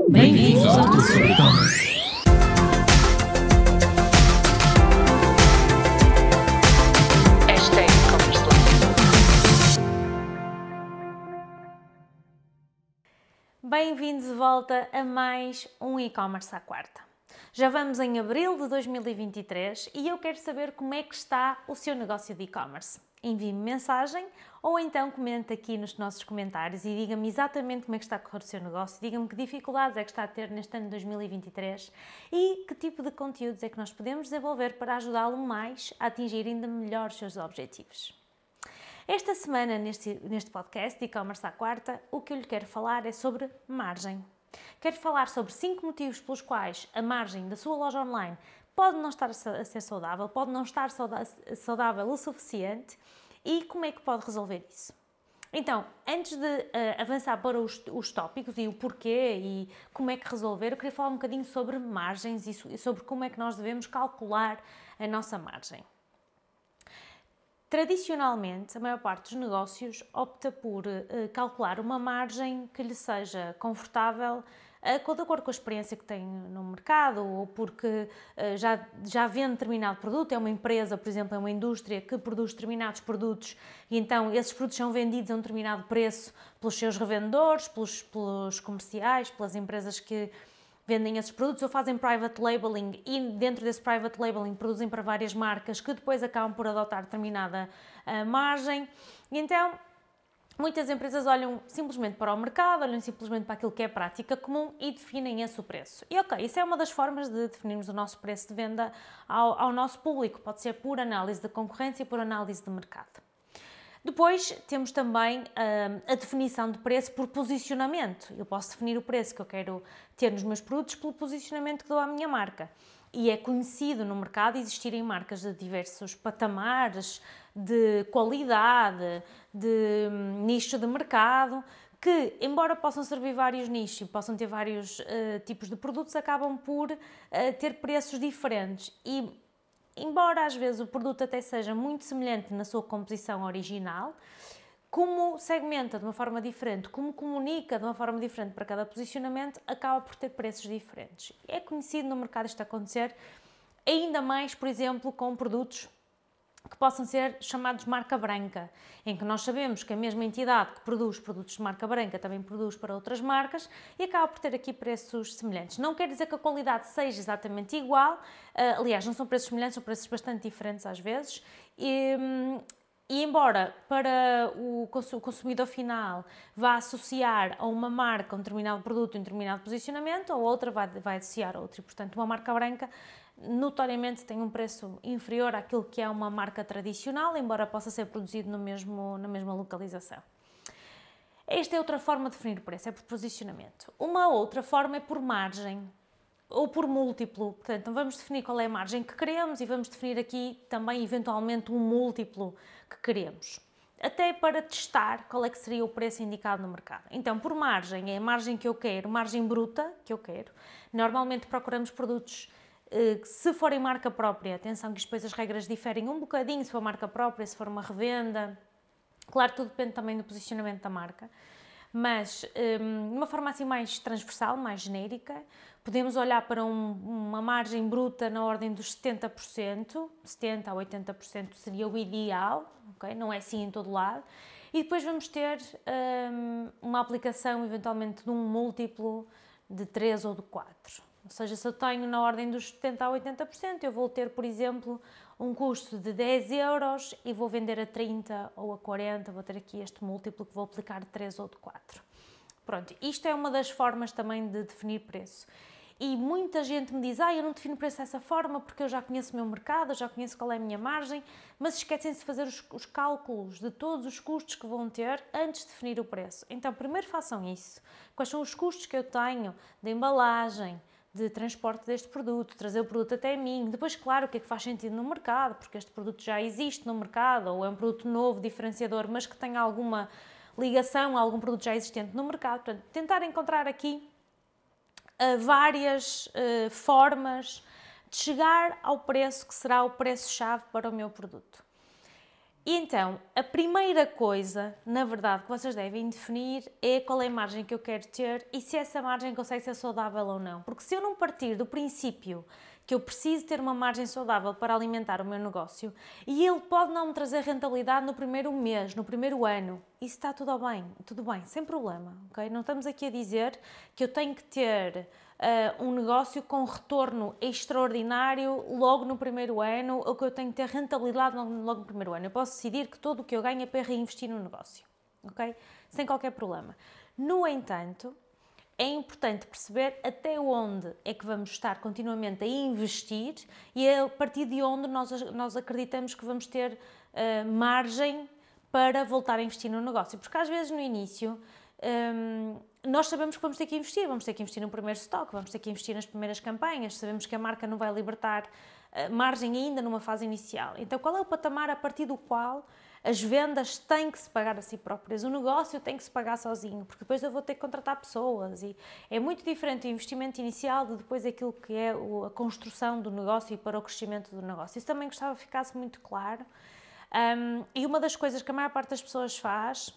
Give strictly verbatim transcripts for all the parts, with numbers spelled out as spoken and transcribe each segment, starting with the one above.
Bem-vindos ao Tudo sobre E-Commerce. Hashtag e-commerce. Bem-vindos de volta a mais um e-commerce à quarta. Já vamos em abril de dois mil e vinte e três e eu quero saber como é que está o seu negócio de e-commerce. Envie-me mensagem ou então comente aqui nos nossos comentários e diga-me exatamente como é que está a correr o seu negócio, diga-me que dificuldades é que está a ter neste ano de dois mil e vinte e três e que tipo de conteúdos é que nós podemos desenvolver para ajudá-lo mais a atingir ainda melhor os seus objetivos. Esta semana, neste, neste podcast de e-commerce à quarta, o que eu lhe quero falar é sobre margem. Quero falar sobre cinco motivos pelos quais a margem da sua loja online pode não estar a ser saudável, pode não estar saudável o suficiente e como é que pode resolver isso. Então, antes de uh, avançar para os, os tópicos e o porquê e como é que resolver, eu queria falar um bocadinho sobre margens e sobre como é que nós devemos calcular a nossa margem. Tradicionalmente, a maior parte dos negócios opta por uh, calcular uma margem que lhe seja confortável uh, de acordo com a experiência que tem no mercado ou porque uh, já, já vende determinado produto, é uma empresa, por exemplo, é uma indústria que produz determinados produtos e então esses produtos são vendidos a um determinado preço pelos seus revendedores, pelos, pelos comerciais, pelas empresas que vendem esses produtos ou fazem private labeling e dentro desse private labeling produzem para várias marcas que depois acabam por adotar determinada uh, margem. E então, muitas empresas olham simplesmente para o mercado, olham simplesmente para aquilo que é prática comum e definem esse o preço. E ok, isso é uma das formas de definirmos o nosso preço de venda ao, ao nosso público. Pode ser por análise da concorrência e por análise de mercado. Depois temos também uh, a definição de preço por posicionamento. Eu posso definir o preço que eu quero ter nos meus produtos pelo posicionamento que dou à minha marca. E é conhecido no mercado existirem marcas de diversos patamares, de qualidade, de um, nicho de mercado, que, embora possam servir vários nichos e possam ter vários uh, tipos de produtos, acabam por uh, ter preços diferentes. E embora às vezes o produto até seja muito semelhante na sua composição original, como segmenta de uma forma diferente, como comunica de uma forma diferente para cada posicionamento, acaba por ter preços diferentes. É conhecido no mercado isto acontecer, ainda mais, por exemplo, com produtos que possam ser chamados marca branca, em que nós sabemos que a mesma entidade que produz produtos de marca branca também produz para outras marcas e acaba por ter aqui preços semelhantes. Não quer dizer que a qualidade seja exatamente igual, aliás, não são preços semelhantes, são preços bastante diferentes às vezes, e, e embora para o consumidor final vá associar a uma marca um determinado produto, um determinado posicionamento, a outra vai, vai associar a outra, e portanto uma marca branca notoriamente tem um preço inferior àquilo que é uma marca tradicional, embora possa ser produzido no mesmo, na mesma localização. Esta é outra forma de definir o preço, é por posicionamento. Uma outra forma é por margem ou por múltiplo. Portanto, vamos definir qual é a margem que queremos e vamos definir aqui também, eventualmente, um múltiplo que queremos. Até para testar qual é que seria o preço indicado no mercado. Então, por margem, é a margem que eu quero, margem bruta que eu quero. Normalmente procuramos produtos se forem marca própria, atenção que depois as regras diferem um bocadinho, se for marca própria, se for uma revenda, claro, tudo depende também do posicionamento da marca, mas de uma forma assim mais transversal, mais genérica, podemos olhar para um, uma margem bruta na ordem dos setenta por cento, setenta por cento a oitenta por cento seria o ideal, okay? Não é assim em todo lado, e depois vamos ter um, uma aplicação eventualmente de um múltiplo de três ou de quatro. Ou seja, se eu tenho na ordem dos setenta a oitenta por cento, eu vou ter, por exemplo, um custo de dez euros e vou vender a trinta ou a quarenta, vou ter aqui este múltiplo que vou aplicar de três ou de quatro. Pronto, isto é uma das formas também de definir preço. E muita gente me diz, ah, eu não defino preço dessa forma porque eu já conheço o meu mercado, eu já conheço qual é a minha margem, mas esquecem-se de fazer os, os cálculos de todos os custos que vão ter antes de definir o preço. Então, primeiro façam isso. Quais são os custos que eu tenho de embalagem, de transporte deste produto, trazer o produto até mim, depois, claro, o que é que faz sentido no mercado, porque este produto já existe no mercado, ou é um produto novo, diferenciador, mas que tenha alguma ligação a algum produto já existente no mercado. Portanto, tentar encontrar aqui uh, várias uh, formas de chegar ao preço que será o preço-chave para o meu produto. E então, a primeira coisa, na verdade, que vocês devem definir é qual é a margem que eu quero ter e se essa margem consegue ser saudável ou não. Porque se eu não partir do princípio que eu preciso ter uma margem saudável para alimentar o meu negócio e ele pode não me trazer rentabilidade no primeiro mês, no primeiro ano, isso está tudo bem, tudo bem, sem problema, ok? Não estamos aqui a dizer que eu tenho que ter uh, um negócio com retorno extraordinário logo no primeiro ano ou que eu tenho que ter rentabilidade logo no primeiro ano. Eu posso decidir que todo o que eu ganho é para reinvestir no negócio, ok? Sem qualquer problema. No entanto, é importante perceber até onde é que vamos estar continuamente a investir e é a partir de onde nós, nós acreditamos que vamos ter uh, margem para voltar a investir no negócio. Porque às vezes no início um, nós sabemos que vamos ter que investir, vamos ter que investir no primeiro stock, vamos ter que investir nas primeiras campanhas, sabemos que a marca não vai libertar uh, margem ainda numa fase inicial. Então qual é o patamar a partir do qual as vendas têm que se pagar a si próprias, o negócio tem que se pagar sozinho, porque depois eu vou ter que contratar pessoas e é muito diferente o investimento inicial de depois aquilo que é a construção do negócio e para o crescimento do negócio. Isso também gostava que ficasse muito claro. Um, e uma das coisas que a maior parte das pessoas faz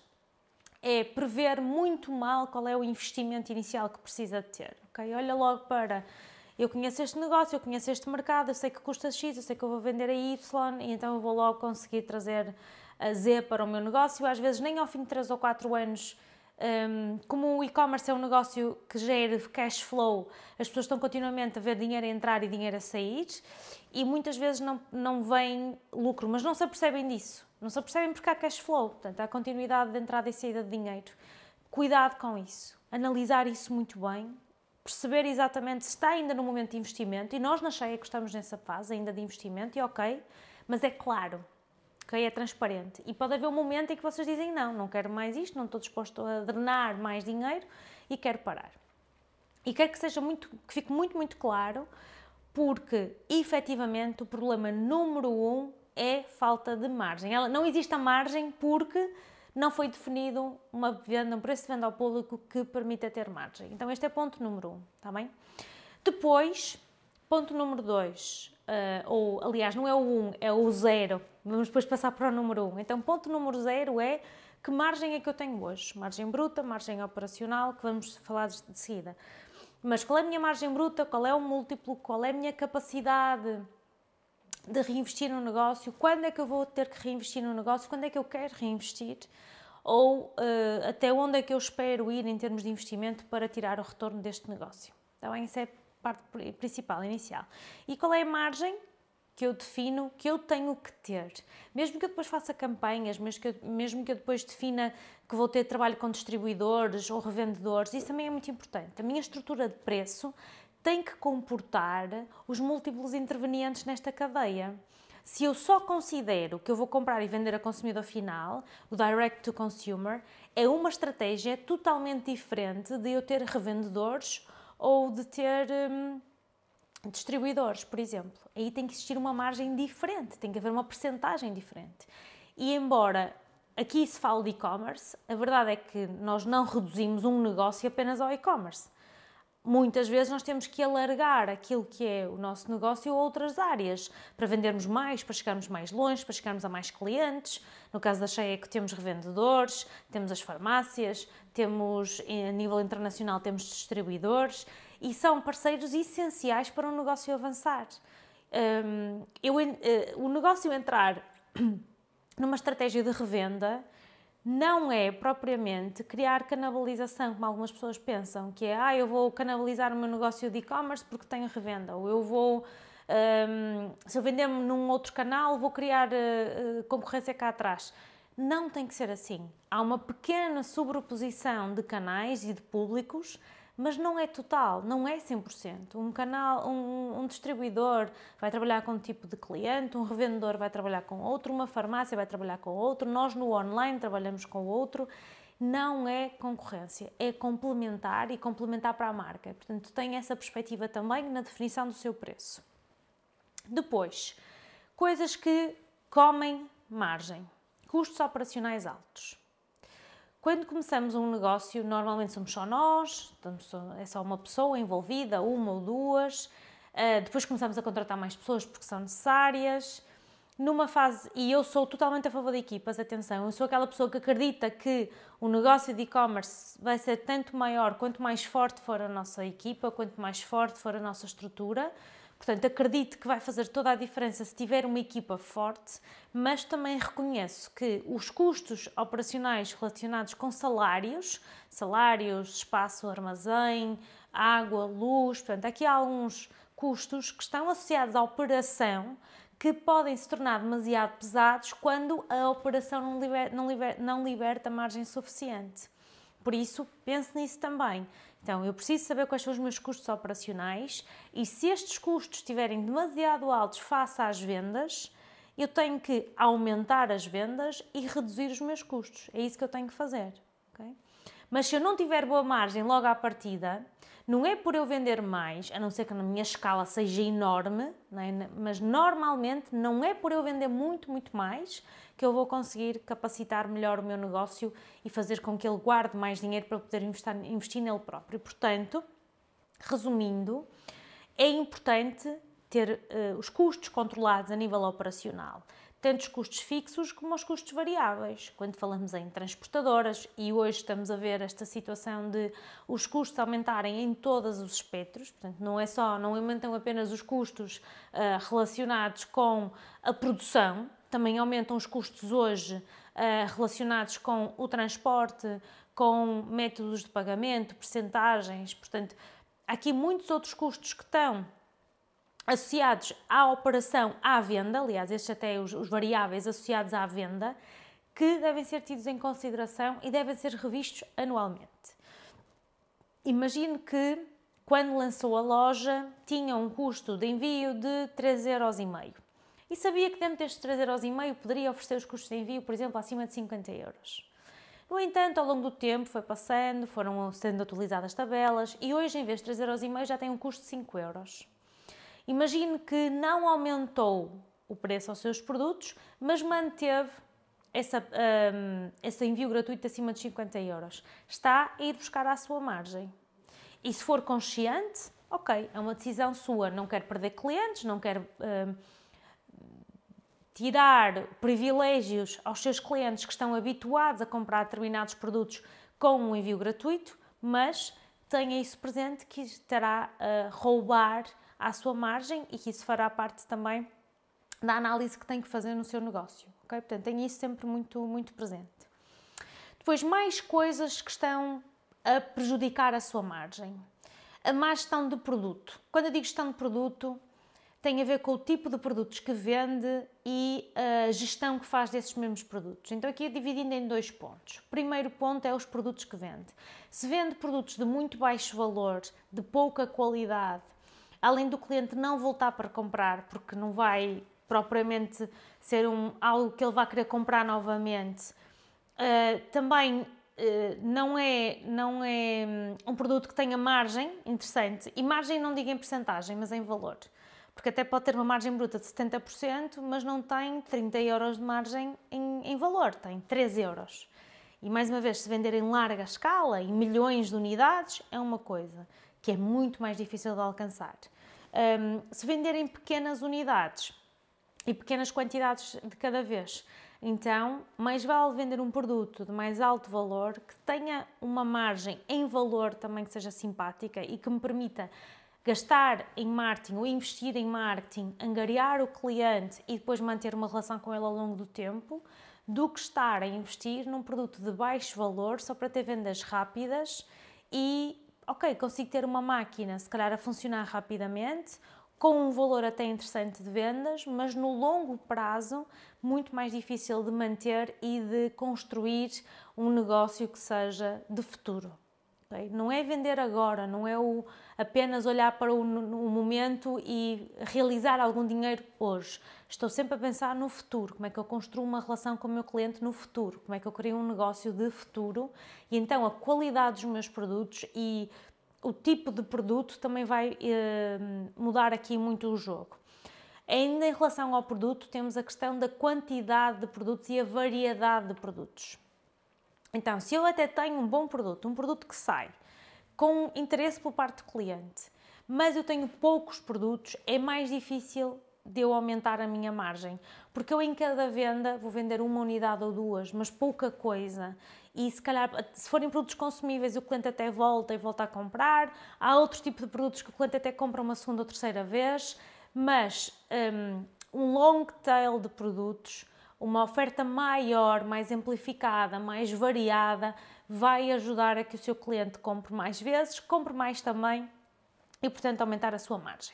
é prever muito mal qual é o investimento inicial que precisa de ter. Okay? Olha logo para... Eu conheço este negócio, eu conheço este mercado, eu sei que custa X, eu sei que eu vou vender a Y e então eu vou logo conseguir trazer a Z para o meu negócio. Às vezes nem ao fim de três ou quatro anos, um, como o e-commerce é um negócio que gera cash flow, as pessoas estão continuamente a ver dinheiro a entrar e dinheiro a sair e muitas vezes não, não vem lucro, mas não se apercebem disso. Não se apercebem porque há cash flow, portanto há continuidade de entrada e saída de dinheiro. Cuidado com isso, analisar isso muito bem, perceber exatamente se está ainda no momento de investimento, e nós na Cheia que estamos nessa fase ainda de investimento, e ok, mas é claro, ok, é transparente. E pode haver um momento em que vocês dizem não, não quero mais isto, não estou disposto a drenar mais dinheiro e quero parar. E quero que seja muito, que fique muito, muito claro, porque efetivamente o problema número um é falta de margem. Ela, não existe a margem porque não foi definido uma venda, um preço de venda ao público que permita ter margem. Então este é ponto número um, está bem? Depois, ponto número dois, uh, ou aliás não é o um, é o zero, vamos depois passar para o número um. Então ponto número zero é que margem é que eu tenho hoje? Margem bruta, margem operacional, que vamos falar de seguida. Mas qual é a minha margem bruta, qual é o múltiplo, qual é a minha capacidade de reinvestir no negócio, quando é que eu vou ter que reinvestir no negócio, quando é que eu quero reinvestir, ou uh, até onde é que eu espero ir em termos de investimento para tirar o retorno deste negócio. Então, essa é a parte principal, inicial. E qual é a margem que eu defino que eu tenho que ter? Mesmo que eu depois faça campanhas, mesmo que eu, mesmo que eu depois defina que vou ter trabalho com distribuidores ou revendedores, isso também é muito importante. A minha estrutura de preço tem que comportar os múltiplos intervenientes nesta cadeia. Se eu só considero que eu vou comprar e vender a consumidor final, o direct to consumer, é uma estratégia totalmente diferente de eu ter revendedores ou de ter hum, distribuidores, por exemplo. Aí tem que existir uma margem diferente, tem que haver uma percentagem diferente. E embora aqui se fale de e-commerce, a verdade é que nós não reduzimos um negócio apenas ao e-commerce. Muitas vezes nós temos que alargar aquilo que é o nosso negócio a outras áreas, para vendermos mais, para chegarmos mais longe, para chegarmos a mais clientes. No caso da Cheia é que temos revendedores, temos as farmácias, temos, a nível internacional, temos distribuidores e são parceiros essenciais para o negócio avançar. Um, eu, uh, o negócio entrar numa estratégia de revenda não é propriamente criar canibalização, como algumas pessoas pensam, que é, ah, eu vou canibalizar o meu negócio de e-commerce porque tenho revenda, ou eu vou, um, se eu vender-me num outro canal, vou criar uh, concorrência cá atrás. Não tem que ser assim. Há uma pequena sobreposição de canais e de públicos, mas não é total, não é cem por cento. Um canal, um, um distribuidor vai trabalhar com um tipo de cliente, um revendedor vai trabalhar com outro, uma farmácia vai trabalhar com outro, nós no online trabalhamos com outro. Não é concorrência, é complementar e complementar para a marca. Portanto, tem essa perspectiva também na definição do seu preço. Depois, coisas que comem margem, custos operacionais altos. Quando começamos um negócio, normalmente somos só nós, é só uma pessoa envolvida, uma ou duas, depois começamos a contratar mais pessoas porque são necessárias, numa fase, e eu sou totalmente a favor de equipas, atenção, eu sou aquela pessoa que acredita que o negócio de e-commerce vai ser tanto maior quanto mais forte for a nossa equipa, quanto mais forte for a nossa estrutura. Portanto, acredito que vai fazer toda a diferença se tiver uma equipa forte, mas também reconheço que os custos operacionais relacionados com salários, salários, espaço, armazém, água, luz, portanto, aqui há alguns custos que estão associados à operação que podem se tornar demasiado pesados quando a operação não, liber, não, liber, não liberta margem suficiente. Por isso, pense nisso também. Então, eu preciso saber quais são os meus custos operacionais e se estes custos estiverem demasiado altos face às vendas, eu tenho que aumentar as vendas e reduzir os meus custos. É isso que eu tenho que fazer. Okay? Mas se eu não tiver boa margem logo à partida, não é por eu vender mais, a não ser que a minha escala seja enorme, não é? Mas normalmente não é por eu vender muito, muito mais que eu vou conseguir capacitar melhor o meu negócio e fazer com que ele guarde mais dinheiro para poder investir, investir nele próprio. Portanto, resumindo, é importante ter uh, os custos controlados a nível operacional, tanto os custos fixos como os custos variáveis. Quando falamos em transportadoras, e hoje estamos a ver esta situação de os custos aumentarem em todos os espectros, portanto, não é só, não aumentam apenas os custos uh, relacionados com a produção, também aumentam os custos hoje uh, relacionados com o transporte, com métodos de pagamento, percentagens, portanto, há aqui muitos outros custos que estão associados à operação, à venda, aliás, estes até os, os variáveis associados à venda, que devem ser tidos em consideração e devem ser revistos anualmente. Imagine que, quando lançou a loja, tinha um custo de envio de três euros e meio e sabia que dentro destes três euros e meio poderia oferecer os custos de envio, por exemplo, acima de cinquenta euros. No entanto, ao longo do tempo foi passando, foram sendo atualizadas tabelas e hoje, em vez de três euros e meio, já tem um custo de cinco euros. Imagine que não aumentou o preço aos seus produtos, mas manteve essa, um, esse envio gratuito acima de cinquenta euros. Está a ir buscar à sua margem. E se for consciente, ok, é uma decisão sua. Não quer perder clientes, não quer um, tirar privilégios aos seus clientes que estão habituados a comprar determinados produtos com um envio gratuito, mas tenha isso presente que estará a roubar à sua margem e que isso fará parte também da análise que tem que fazer no seu negócio. Okay? Portanto, tenha isso sempre muito, muito presente. Depois, mais coisas que estão a prejudicar a sua margem. A má gestão de produto. Quando eu digo gestão de produto, tem a ver com o tipo de produtos que vende e a gestão que faz desses mesmos produtos. Então, aqui é dividindo em dois pontos. O primeiro ponto é os produtos que vende. Se vende produtos de muito baixo valor, de pouca qualidade, além do cliente não voltar para comprar, porque não vai propriamente ser um, algo que ele vai querer comprar novamente, uh, também uh, não é, não é um produto que tenha margem interessante. E margem não digo em percentagem, mas em valor. Porque até pode ter uma margem bruta de setenta por cento, mas não tem trinta euros de margem em, em valor, tem três euros. E mais uma vez, se vender em larga escala, em milhões de unidades, é uma coisa que é muito mais difícil de alcançar. Um, se vender em pequenas unidades e pequenas quantidades de cada vez, então mais vale vender um produto de mais alto valor, que tenha uma margem em valor também que seja simpática e que me permita gastar em marketing ou investir em marketing, angariar o cliente e depois manter uma relação com ele ao longo do tempo, do que estar a investir num produto de baixo valor só para ter vendas rápidas e, ok, consigo ter uma máquina se calhar a funcionar rapidamente, com um valor até interessante de vendas, mas no longo prazo muito mais difícil de manter e de construir um negócio que seja de futuro. Okay? Não é vender agora, não é o, apenas olhar para o, o momento e realizar algum dinheiro hoje. Estou sempre a pensar no futuro, como é que eu construo uma relação com o meu cliente no futuro, como é que eu crio um negócio de futuro e então a qualidade dos meus produtos e o tipo de produto também vai eh, mudar aqui muito o jogo. Ainda em relação ao produto, temos a questão da quantidade de produtos e a variedade de produtos. Então, se eu até tenho um bom produto, um produto que sai, com interesse por parte do cliente, mas eu tenho poucos produtos, é mais difícil de eu aumentar a minha margem, porque eu em cada venda vou vender uma unidade ou duas, mas pouca coisa, e se calhar, se forem produtos consumíveis, o cliente até volta e volta a comprar, há outro tipo de produtos que o cliente até compra uma segunda ou terceira vez, mas um, um long tail de produtos, uma oferta maior, mais amplificada, mais variada, vai ajudar a que o seu cliente compre mais vezes, compre mais também e, portanto, aumentar a sua margem.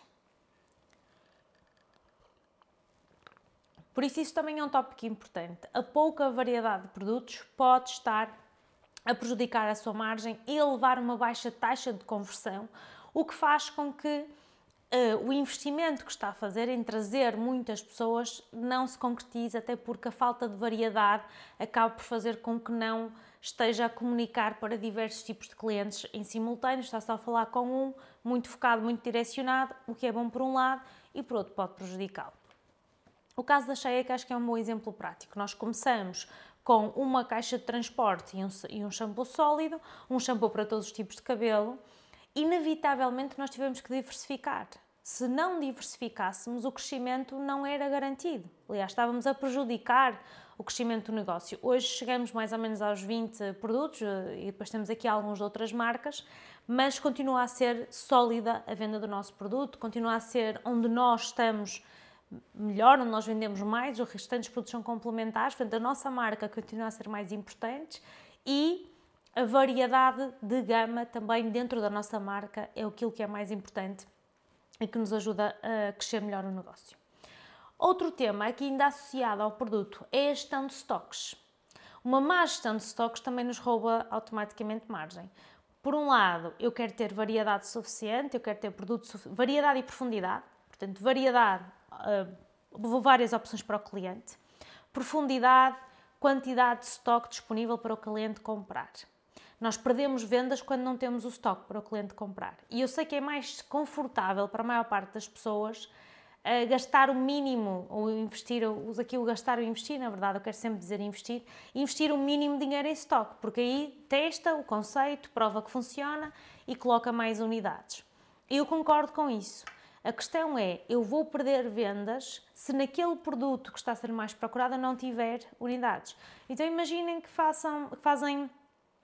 Por isso, isso também é um tópico importante. A pouca variedade de produtos pode estar a prejudicar a sua margem e a levar a uma baixa taxa de conversão, o que faz com que uh, o investimento que está a fazer em trazer muitas pessoas não se concretize, até porque a falta de variedade acaba por fazer com que não esteja a comunicar para diversos tipos de clientes em simultâneo, está só a falar com um, muito focado, muito direcionado, o que é bom por um lado e por outro pode prejudicá-lo. O caso da Sheia, que acho que é um bom exemplo prático. Nós começamos com uma caixa de transporte e um, e um shampoo sólido, um shampoo para todos os tipos de cabelo. Inevitavelmente nós tivemos que diversificar. Se não diversificássemos, o crescimento não era garantido. Aliás, estávamos a prejudicar o crescimento do negócio. Hoje chegamos mais ou menos aos vinte produtos e depois temos aqui alguns de outras marcas, mas continua a ser sólida a venda do nosso produto, continua a ser onde nós estamos melhor, onde nós vendemos mais, os restantes produtos são complementares, portanto a nossa marca continua a ser mais importante e a variedade de gama também dentro da nossa marca é aquilo que é mais importante e que nos ajuda a crescer melhor o negócio. Outro tema aqui ainda associado ao produto é a gestão de estoques. Uma má gestão de estoques também nos rouba automaticamente margem. Por um lado, eu quero ter variedade suficiente, eu quero ter produto, variedade e profundidade, portanto variedade, Uh, várias opções para o cliente, profundidade, quantidade de estoque disponível para o cliente comprar. Nós perdemos vendas quando não temos o estoque para o cliente comprar. E eu sei que é mais confortável para a maior parte das pessoas uh, gastar o mínimo, ou investir, eu uso aqui o gastar ou investir, na verdade eu quero sempre dizer investir, investir o mínimo de dinheiro em estoque, porque aí testa o conceito, prova que funciona e coloca mais unidades. E eu concordo com isso. A questão é, eu vou perder vendas se naquele produto que está a ser mais procurado não tiver unidades. Então imaginem que, façam, que fazem uh,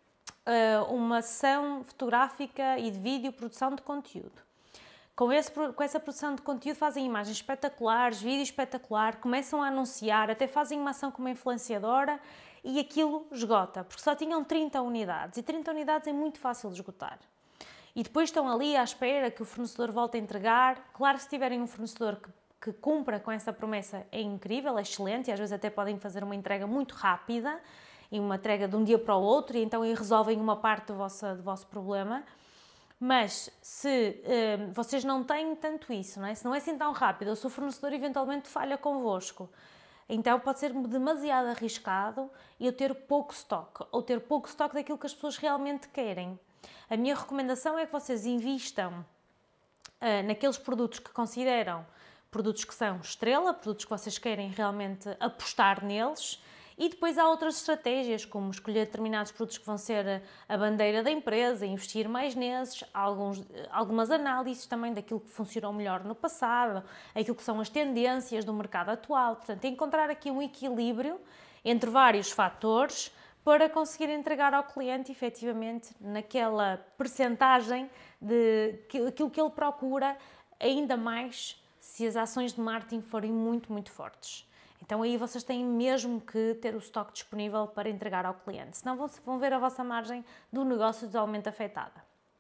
uma sessão fotográfica e de vídeo, produção de conteúdo. Com, esse, com essa produção de conteúdo fazem imagens espetaculares, vídeo espetacular, começam a anunciar, até fazem uma ação como influenciadora e aquilo esgota, porque só tinham trinta unidades e trinta unidades é muito fácil de esgotar. E depois estão ali à espera que o fornecedor volte a entregar. Claro que se tiverem um fornecedor que, que cumpra com essa promessa é incrível, é excelente, e às vezes até podem fazer uma entrega muito rápida, e uma entrega de um dia para o outro, e então aí resolvem uma parte do vosso, do vosso problema. Mas se eh, vocês não têm tanto isso, não é? Se não é assim tão rápido, ou se o fornecedor eventualmente falha convosco, então pode ser demasiado arriscado eu ter pouco estoque, ou ter pouco estoque daquilo que as pessoas realmente querem. A minha recomendação é que vocês invistam uh, naqueles produtos que consideram produtos que são estrela, produtos que vocês querem realmente apostar neles, e depois há outras estratégias, como escolher determinados produtos que vão ser a bandeira da empresa, investir mais nesses, alguns, algumas análises também daquilo que funcionou melhor no passado, aquilo que são as tendências do mercado atual. Portanto, encontrar aqui um equilíbrio entre vários fatores para conseguir entregar ao cliente, efetivamente, naquela percentagem de aquilo que ele procura, ainda mais se as ações de marketing forem muito, muito fortes. Então aí vocês têm mesmo que ter o estoque disponível para entregar ao cliente, senão vão ver a vossa margem do negócio totalmente afetada.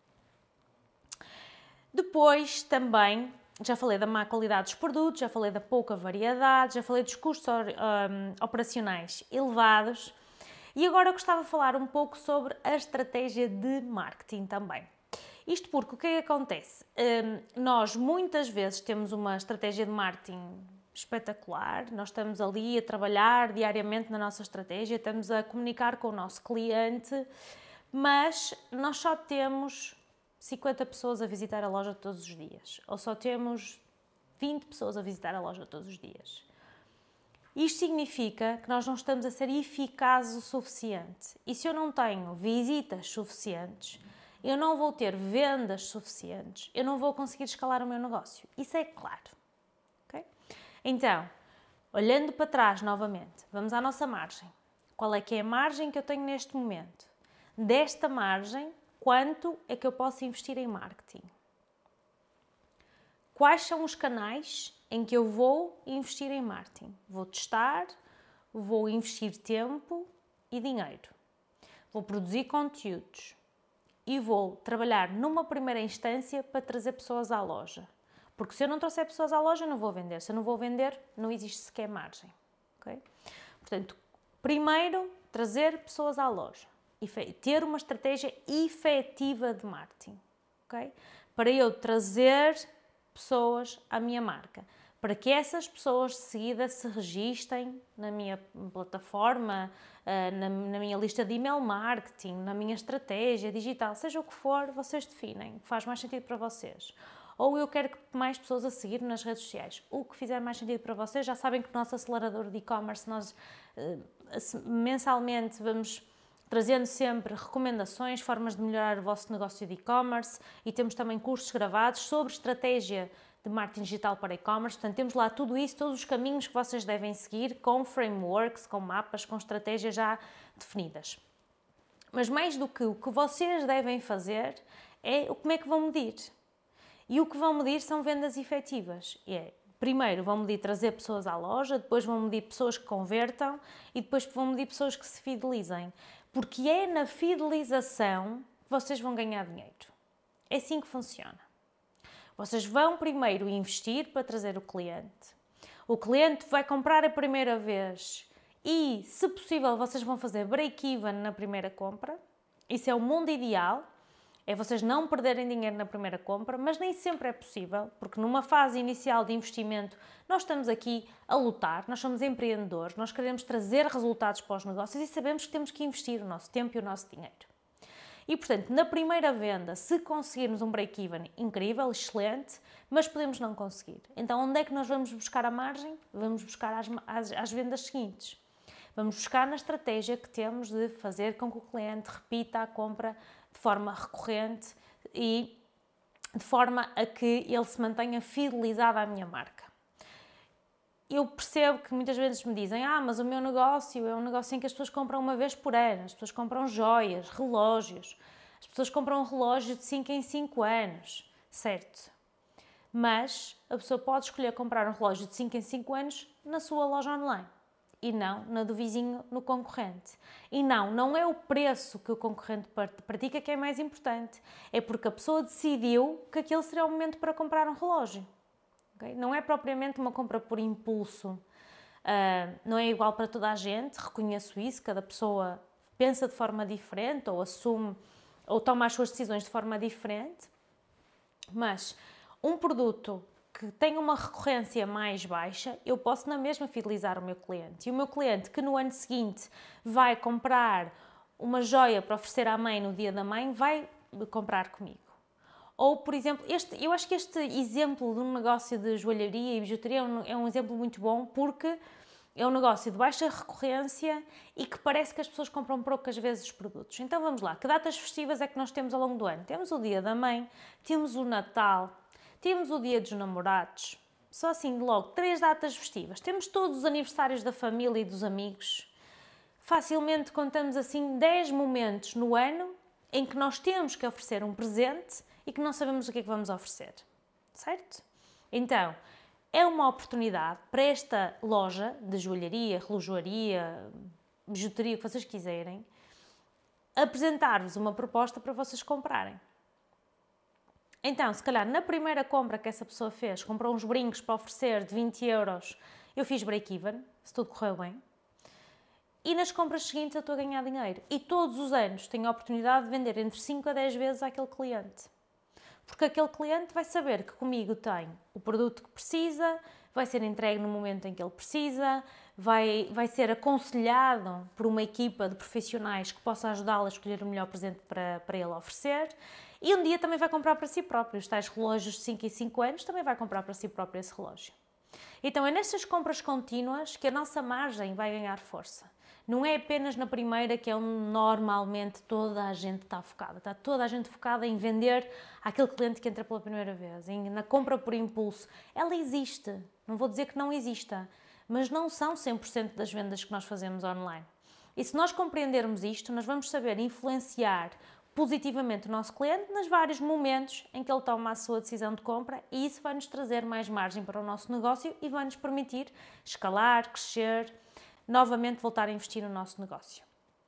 Depois também, já falei da má qualidade dos produtos, já falei da pouca variedade, já falei dos custos um, operacionais elevados. E agora eu gostava de falar um pouco sobre a estratégia de marketing também. Isto porque o que é que acontece? Um, nós muitas vezes temos uma estratégia de marketing espetacular, nós estamos ali a trabalhar diariamente na nossa estratégia, estamos a comunicar com o nosso cliente, mas nós só temos cinquenta pessoas a visitar a loja todos os dias, ou só temos vinte pessoas a visitar a loja todos os dias. Isto significa que nós não estamos a ser eficazes o suficiente. E se eu não tenho visitas suficientes, eu não vou ter vendas suficientes, eu não vou conseguir escalar o meu negócio. Isso é claro. Okay? Então, olhando para trás novamente, vamos à nossa margem. Qual é que é a margem que eu tenho neste momento? Desta margem, quanto é que eu posso investir em marketing? Quais são os canais em que eu vou investir em marketing? Vou testar, vou investir tempo e dinheiro. Vou produzir conteúdos e vou trabalhar numa primeira instância para trazer pessoas à loja. Porque se eu não trouxer pessoas à loja, eu não vou vender. Se eu não vou vender, não existe sequer margem. Okay? Portanto, primeiro, trazer pessoas à loja. Ter uma estratégia efetiva de marketing. Okay? Para eu trazer pessoas à minha marca. Para que essas pessoas de seguida se registrem na minha plataforma, na, na minha lista de email marketing, na minha estratégia digital, seja o que for, vocês definem, o que faz mais sentido para vocês. Ou eu quero que mais pessoas a seguir nas redes sociais. O que fizer mais sentido para vocês, já sabem que o nosso acelerador de e-commerce, nós mensalmente vamos trazendo sempre recomendações, formas de melhorar o vosso negócio de e-commerce e temos também cursos gravados sobre estratégia de marketing digital para e-commerce. Portanto, temos lá tudo isso, todos os caminhos que vocês devem seguir, com frameworks, com mapas, com estratégias já definidas. Mas mais do que o que vocês devem fazer é o como é que vão medir. E o que vão medir são vendas efetivas. E é, primeiro vão medir trazer pessoas à loja, depois vão medir pessoas que convertam e depois vão medir pessoas que se fidelizem. Porque é na fidelização que vocês vão ganhar dinheiro. É assim que funciona. Vocês vão primeiro investir para trazer o cliente. O cliente vai comprar a primeira vez e, se possível, vocês vão fazer break-even na primeira compra. Isso é o mundo ideal. É vocês não perderem dinheiro na primeira compra, mas nem sempre é possível, porque numa fase inicial de investimento nós estamos aqui a lutar, nós somos empreendedores, nós queremos trazer resultados para os negócios e sabemos que temos que investir o nosso tempo e o nosso dinheiro. E, portanto, na primeira venda, se conseguirmos um break-even incrível, excelente, mas podemos não conseguir. Então, onde é que nós vamos buscar a margem? Vamos buscar às, às, às vendas seguintes. Vamos buscar na estratégia que temos de fazer com que o cliente repita a compra de forma recorrente e de forma a que ele se mantenha fidelizado à minha marca. Eu percebo que muitas vezes me dizem ah, mas o meu negócio é um negócio em que as pessoas compram uma vez por ano, as pessoas compram joias, relógios, as pessoas compram um relógio de cinco em cinco anos, certo? Mas a pessoa pode escolher comprar um relógio de cinco em cinco anos na sua loja online. E não na do vizinho, no concorrente. E não, não é o preço que o concorrente pratica que é mais importante. É porque a pessoa decidiu que aquele seria o momento para comprar um relógio. Okay? Não é propriamente uma compra por impulso. Uh, não é igual para toda a gente, reconheço isso. Cada pessoa pensa de forma diferente ou assume ou toma as suas decisões de forma diferente. Mas um produto que tem uma recorrência mais baixa, eu posso na mesma fidelizar o meu cliente. E o meu cliente que no ano seguinte vai comprar uma joia para oferecer à mãe no dia da mãe, vai comprar comigo. Ou, por exemplo, este, eu acho que este exemplo de um negócio de joalharia e bijuteria é um, é um exemplo muito bom porque é um negócio de baixa recorrência e que parece que as pessoas compram poucas vezes os produtos. Então vamos lá, que datas festivas é que nós temos ao longo do ano? Temos o Dia da Mãe, temos o Natal, temos o Dia dos Namorados, só assim logo, três datas festivas. Temos todos os aniversários da família e dos amigos. Facilmente contamos assim dez momentos no ano em que nós temos que oferecer um presente e que não sabemos o que é que vamos oferecer, certo? Então, é uma oportunidade para esta loja de joalharia, relojoaria, bijuteria, o que vocês quiserem, apresentar-vos uma proposta para vocês comprarem. Então, se calhar, na primeira compra que essa pessoa fez, comprou uns brincos para oferecer de vinte euros, eu fiz break-even, se tudo correu bem. E nas compras seguintes eu estou a ganhar dinheiro. E todos os anos tenho a oportunidade de vender entre cinco a dez vezes àquele cliente. Porque aquele cliente vai saber que comigo tem o produto que precisa, vai ser entregue no momento em que ele precisa, vai, vai ser aconselhado por uma equipa de profissionais que possa ajudá-lo a escolher o melhor presente para, para ele oferecer. E um dia também vai comprar para si próprio. Os tais relógios de cinco em cinco anos também vai comprar para si próprio esse relógio. Então é nestas compras contínuas que a nossa margem vai ganhar força. Não é apenas na primeira que é onde normalmente toda a gente está focada. Está toda a gente focada em vender àquele cliente que entra pela primeira vez, em, na compra por impulso. Ela existe, não vou dizer que não exista, mas não são cem por cento das vendas que nós fazemos online. E se nós compreendermos isto, nós vamos saber influenciar positivamente o nosso cliente nos vários momentos em que ele toma a sua decisão de compra, e isso vai nos trazer mais margem para o nosso negócio e vai nos permitir escalar, crescer, novamente voltar a investir no nosso negócio.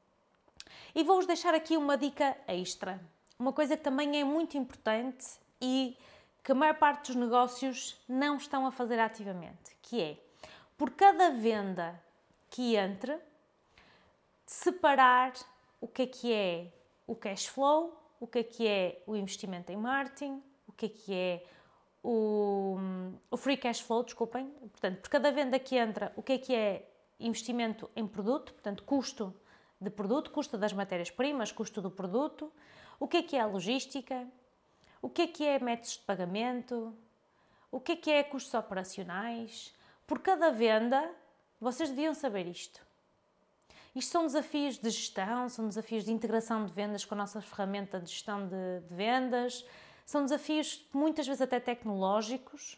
E vou-vos deixar aqui uma dica extra, uma coisa que também é muito importante e que a maior parte dos negócios não estão a fazer ativamente, que é, por cada venda que entre, separar o que é que é o cash flow, o que é que é o investimento em marketing, o que é que é o, o free cash flow, desculpem. Portanto, por cada venda que entra, o que é que é investimento em produto, portanto, custo de produto, custo das matérias-primas, custo do produto, o que é que é a logística, o que é que é métodos de pagamento, o que é que é custos operacionais. Por cada venda, vocês deviam saber isto. Isto são desafios de gestão, são desafios de integração de vendas com a nossa ferramenta de gestão de, de vendas, são desafios muitas vezes até tecnológicos,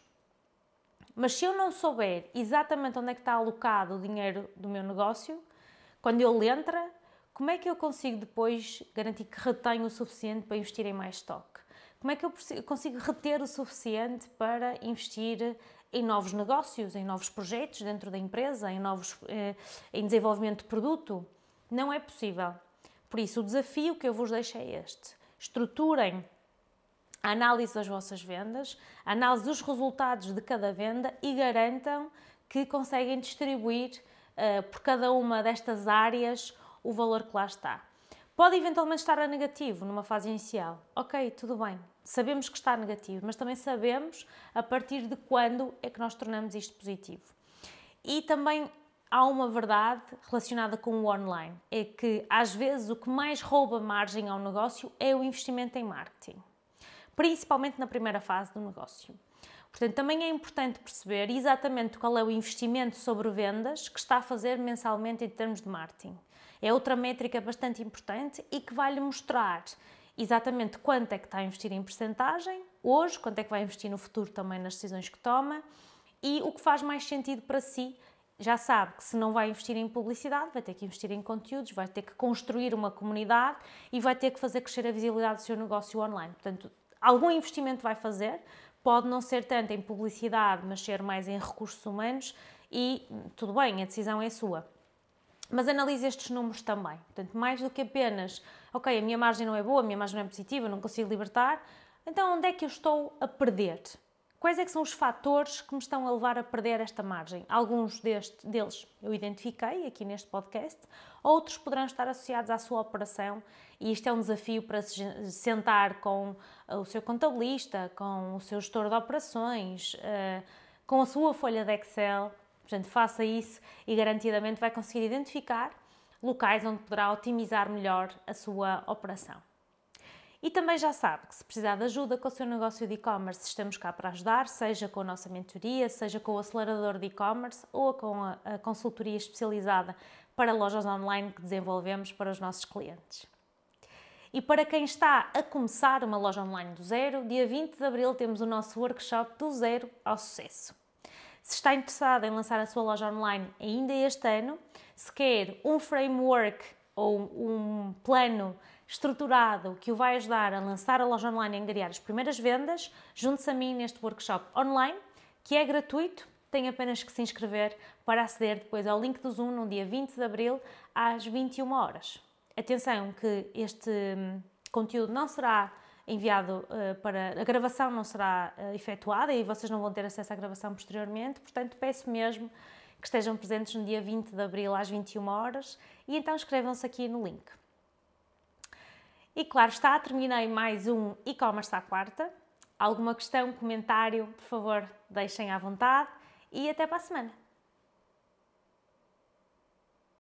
mas se eu não souber exatamente onde é que está alocado o dinheiro do meu negócio, quando ele entra, como é que eu consigo depois garantir que retenho o suficiente para investir em mais estoque? Como é que eu consigo reter o suficiente para investir em novos negócios, em novos projetos dentro da empresa, em, novos, eh, em desenvolvimento de produto? Não é possível. Por isso, o desafio que eu vos deixo é este. Estruturem a análise das vossas vendas, a análise dos resultados de cada venda e garantam que conseguem distribuir eh, por cada uma destas áreas o valor que lá está. Pode eventualmente estar a negativo numa fase inicial. Ok, tudo bem. Sabemos que está negativo, mas também sabemos a partir de quando é que nós tornamos isto positivo. E também há uma verdade relacionada com o online. É que às vezes o que mais rouba margem ao negócio é o investimento em marketing. Principalmente na primeira fase do negócio. Portanto, também é importante perceber exatamente qual é o investimento sobre vendas que está a fazer mensalmente em termos de marketing. É outra métrica bastante importante e que vai-lhe mostrar exatamente quanto é que está a investir em percentagem hoje, quanto é que vai investir no futuro também nas decisões que toma e o que faz mais sentido para si. Já sabe que se não vai investir em publicidade, vai ter que investir em conteúdos, vai ter que construir uma comunidade e vai ter que fazer crescer a visibilidade do seu negócio online. Portanto, algum investimento vai fazer, pode não ser tanto em publicidade, mas ser mais em recursos humanos e tudo bem, a decisão é sua. Mas analise estes números também. Portanto, mais do que apenas, ok, a minha margem não é boa, a minha margem não é positiva, não consigo libertar, então onde é que eu estou a perder? Quais é que são os fatores que me estão a levar a perder esta margem? Alguns deste, deles eu identifiquei aqui neste podcast, outros poderão estar associados à sua operação e isto é um desafio para se sentar com o seu contabilista, com o seu gestor de operações, com a sua folha de Excel. Portanto, faça isso e garantidamente vai conseguir identificar locais onde poderá otimizar melhor a sua operação. E também já sabe que se precisar de ajuda com o seu negócio de e-commerce, estamos cá para ajudar, seja com a nossa mentoria, seja com o acelerador de e-commerce ou com a, a consultoria especializada para lojas online que desenvolvemos para os nossos clientes. E para quem está a começar uma loja online do zero, dia vinte de abril temos o nosso workshop do zero ao sucesso. Se está interessado em lançar a sua loja online ainda este ano, se quer um framework ou um plano estruturado que o vai ajudar a lançar a loja online e angariar as primeiras vendas, junte-se a mim neste workshop online, que é gratuito, tem apenas que se inscrever para aceder depois ao link do Zoom no dia vinte de abril às vinte e uma horas. Atenção que este conteúdo não será enviado uh, para... A gravação não será uh, efetuada e vocês não vão ter acesso à gravação posteriormente, portanto peço mesmo que estejam presentes no dia vinte de abril às vinte e uma horas e então inscrevam-se aqui no link. E claro está, terminei mais um e-commerce à quarta. Alguma questão, comentário, por favor, deixem à vontade e até para a semana.